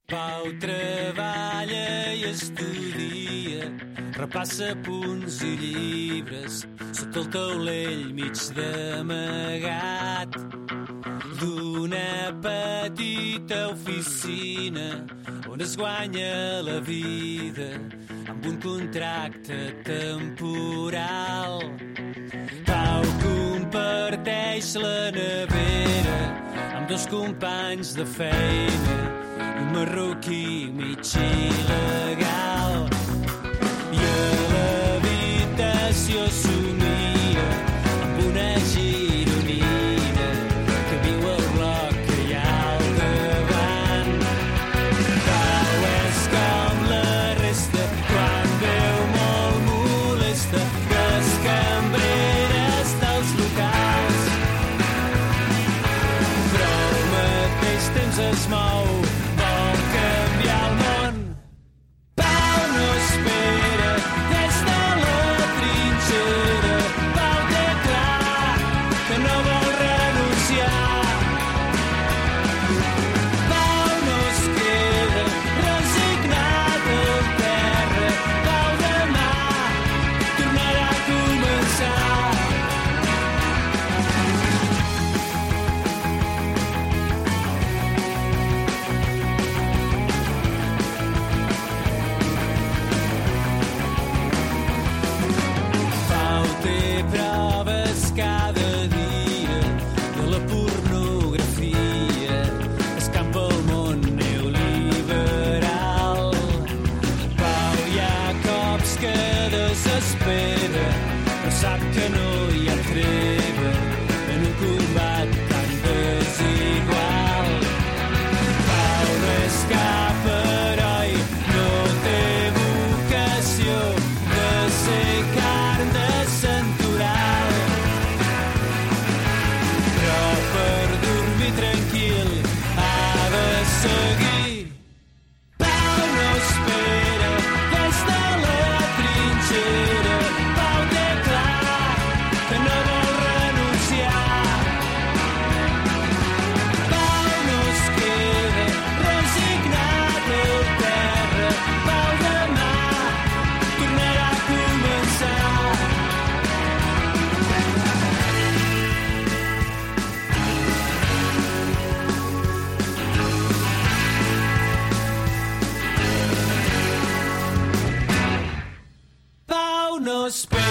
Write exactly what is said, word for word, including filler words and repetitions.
Pau treballa i estudia, repassa punts i llibres, sota el taulell mig d'amagat d'una petita oficina on es guanya la vida amb un contracte temporal. Pau comparteix la nevera amb dos companys de feina, un marroquí mig il·legal, i a l'habitació somia amb una gironina que viu al bloc que hi ha al davant. Pau és com la resta quan veu molt molesta les cambreres dels locals, però al mateix temps es mou, vol canviar el món. Pau no espera des de la trinxera, Pau té clar que no vol renunciar. Pau no es queda resignat al terra, Pau demà tornarà a començar. Pau té proves cada dia de la pornografia, escampa el món neoliberal. Pau hi ha cops que desespera, però sap que no hi ha treva en un combat tan desigual. Pau no és cap heroi, no té vocació de ser carn de santoral, però per dormir tranquil ha de seguir. Pau no espera des de la trinxera, Pau té clar que no vol renunciar. Pau no es queda resignat al terra, Pau demà tornarà a començar. Pau no espera